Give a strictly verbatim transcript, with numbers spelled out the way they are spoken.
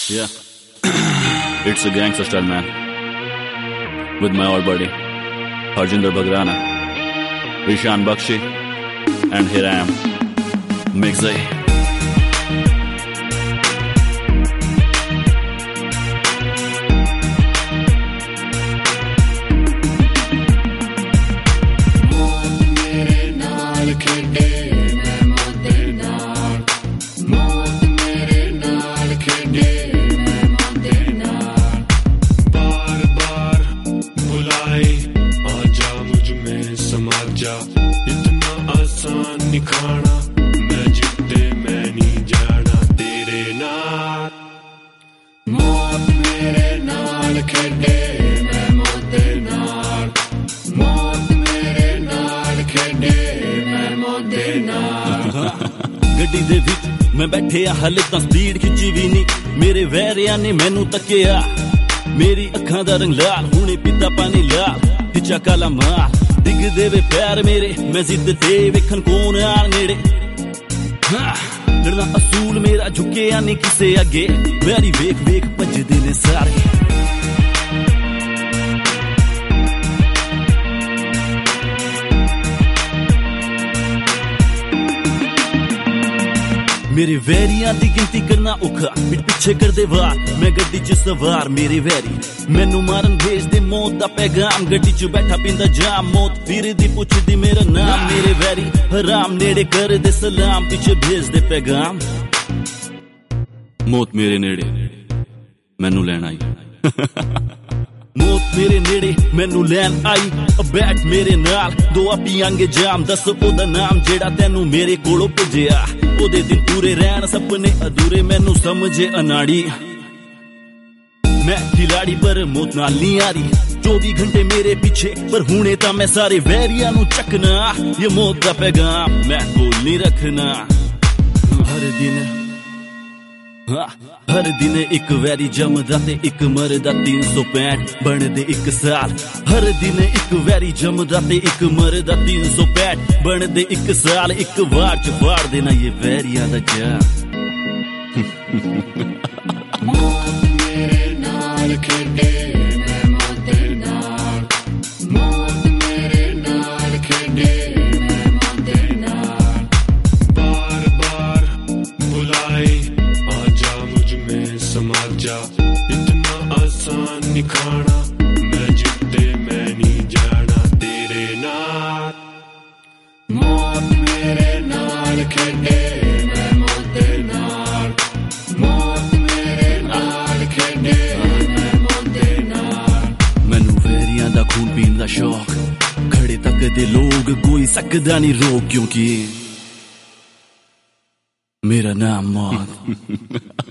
Yeah, it's a gangster style, man. With my old buddy, Harjinder Bhagrana, Ishan Bakshi, and here I am, Mixay. इतना आसान निखाना मैं जिते मैं नहीं जाना तेरे नाल मौत मेरे नाल खेडे मैं मौत दे नाल मौत मेरे नाल खेडे मैं मौत दे नाल गड्डी दे विच मैं बैठे हाले तां स्पीड खिच्ची भी नहीं मेरे वैरिया ने मैनू तकिया मेरी अखां दा रंग लाल हुणे पीता पानी लाल हिचा काला माल डिग देवे पैर मेरे मैं जिद ते वेखन कौन आन नेड़े लड़ना असूल मेरा झुके या नहीं किसे अगे मेरी वेख वेख भजदे ने सारे मेरे वैरियां दी गिनती करना औखा पिट पिछे कर दे वार मैं गड्डी च सवार मेरे वैरी मैनू मारन भेज दे मौत दा पैगाम गड्डी च बैठा पिंदा जाम मौत फिर दी पुछदी मेरा नाम मेरे वैरी हराम नेड़े कर दे सलाम पीछे भेज दे पैगाम मौत मेरे नेड़े मैनू लैन आई मौत मेरे नेड़े मैनू लैन आई बैठ मेरे नाल दो पियांगे जाम दस ओदा नाम जेड़ा तैनू मेरे कोलों भेजिया ओदे दिन पूरे रहन सपने अधूरे मैनू समझे अनाड़ी मैं खिलाड़ी पर मौत नाल नहीं आ रही चौबी घंटे मेरे पीछे पर हुणे तां मैं सारे वैरियां नू चकना ये मौत दा पैगाम मैं कोल नहीं रखना हर दिन हाँ, हर दिन एक वैरी जमदा ते एक मरदा तीन सौ पैंठ बनदे एक साल हर दिन एक वैरी जमदा ते एक मरदा तीन सौ पैंठ बनदे एक साल एक वार च फाड़ देना ये वैरियां दा जाम मौत मेरे नाल खेडे मैं मौत दे नाल मौत मेरे नाल खेडे मैं मौत दे नाल बार बार बुलाए समा जा इतना आसान निखाना मैं जिते मैं नहीं जाना तेरे नाल मौत मेरे नाल खेडे मैं मौत दे नाल मौत मेरे नाल खेडे मैं मौत दे नाल मैनू वैरियां दा खून पीन दा शौक खड़े तक दे लोग कोई सकदा नहीं रोक क्योंकि मेरा नाम मौत